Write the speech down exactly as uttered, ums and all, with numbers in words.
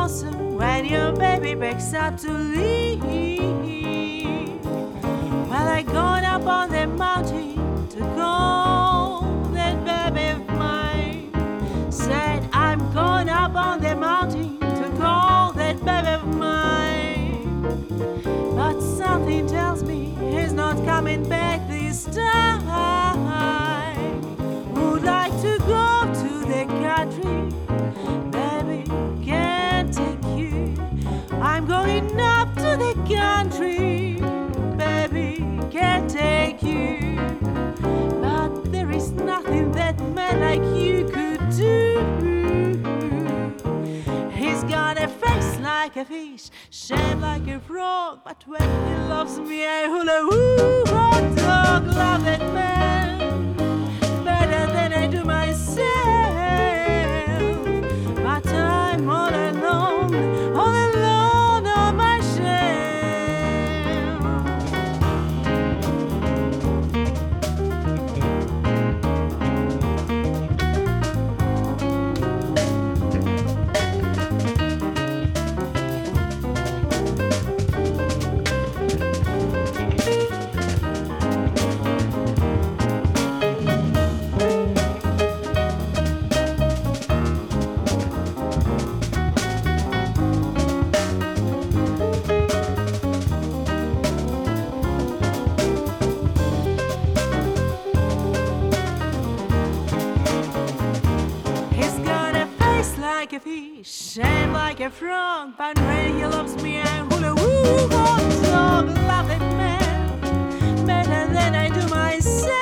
lonesome when your baby breaks up to leave. Well, I gone up on the mountain to call that baby of mine. Said I'm going up on the mountain to call that baby of mine. But something tells me he's not coming back this time. Would like to go to the country, baby, can't take you. I'm going up to the country, baby, can't take you. But there is nothing that man like you could do. He's got a face like a fish, shape like a frog, but when he loves me, I hula hoo. Hot dog, love that man better than I do myself. But I'm all alone, all alone on my like a fish, shaped like a frog, but when he loves me, I'm hula woo. Hot dog, love that man better than I do myself.